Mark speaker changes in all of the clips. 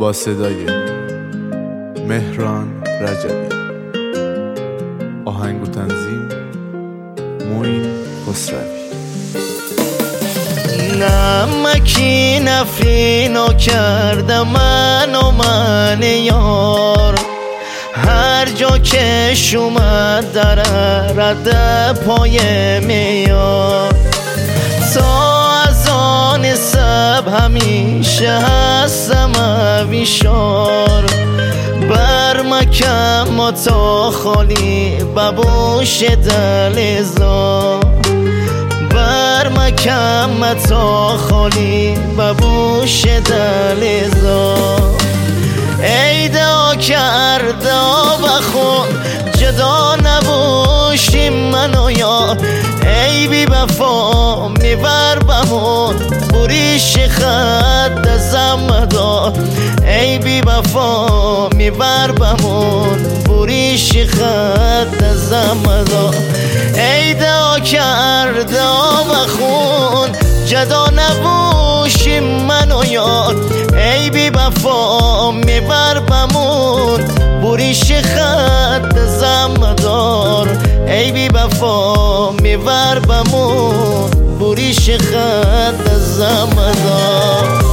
Speaker 1: با صدای مهران رجبی، آهنگ و تنظیم معین خسروی.
Speaker 2: نمکی نفرینو کرده من یار، هر جا که اومد دره رد پای میار. تا از آن سب همیشه هستم اویشار، بر مکم و تا خالی ببوش دلزا، بر مکم تا خالی ببوش دلزا. ای دعا کرده بخون جدا نباشیم من و یار، ای بی وفا میبر بمون بریش خط زمدار، ای بی وفا میبر بمون بریش خط زمدار. ای دعا کرده بخون جدا نباشیم من و یار، ای بی وفا میبر بمون بریش خط زمدار، ای بی وفا میبر بمون بریش خط زمدار.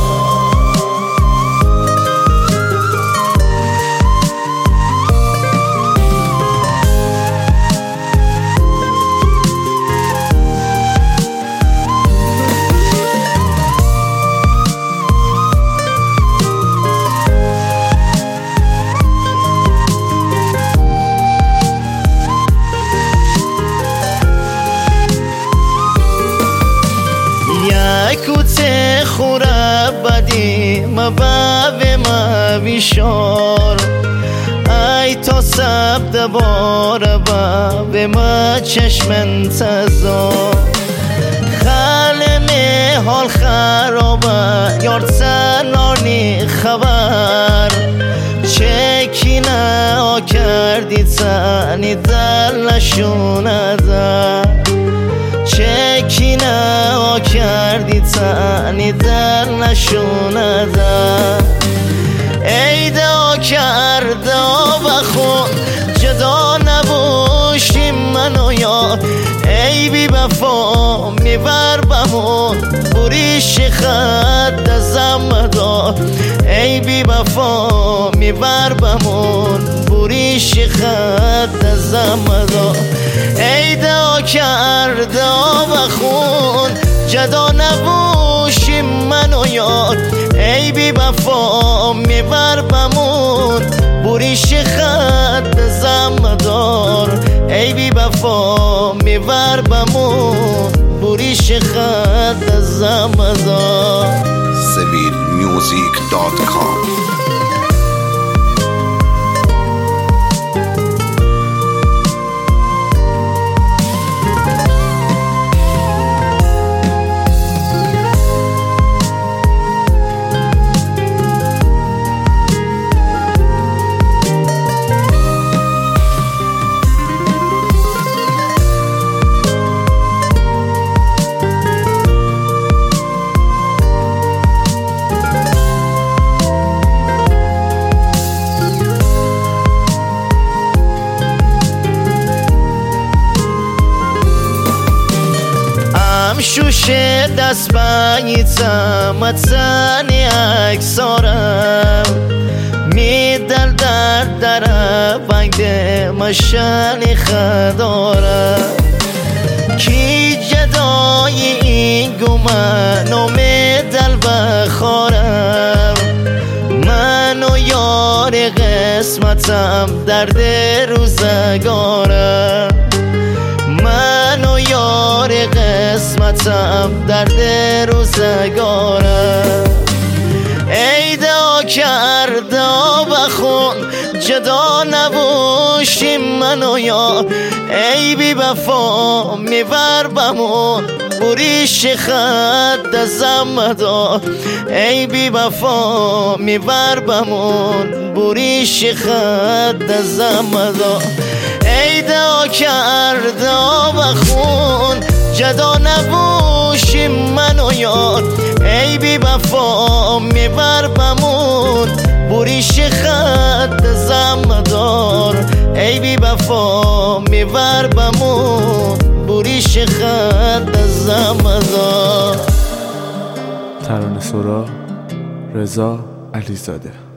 Speaker 2: کوته خوره بدی مباوی مبیشار، ای تا سبت باره به ما چشم انتظار. خلمه حال خرابه یار تنانی خبر، چکی نه کردی تنی دل نشونه در، چکی نه کردی تنی دل نشونه در. ای دعا کرده بخون جدا نباشیم من و یار، ای بی وفا میبر بمون بریش خط زمدار، ای بی وفا میبر بمون بریش خط زمدار. ای دعا کرده بخون جدا نباشیم من و یار، ای بی وفا میبر بمون بریش خط زمدار، ای بی وفا میبر بمون بریش خط زمدار.
Speaker 3: civilmusic.com
Speaker 2: شوشه دست باییتم اتنی اکسارم، میدل در بنده مشانی خدارم. کی جدای این گمان و میدل بخورم، من و یار قسمتم درد روزگارم، من و یار قسمتم درد روزگارم. ای دعا کرده بخون جدا نباشیم من و یار، ای بی وفا میبر بمون بریش خط زمدار، ای بی وفا میبر بمون بریش خط زمدار. ای دعا کرده بخون جدا نباشیم من و یار، ای بی وفا میبر بمون بوریش خط زمدار ای بی وفا میور بمون بوریش خط زمدار.
Speaker 1: ترانه سرا رضا علیزاده.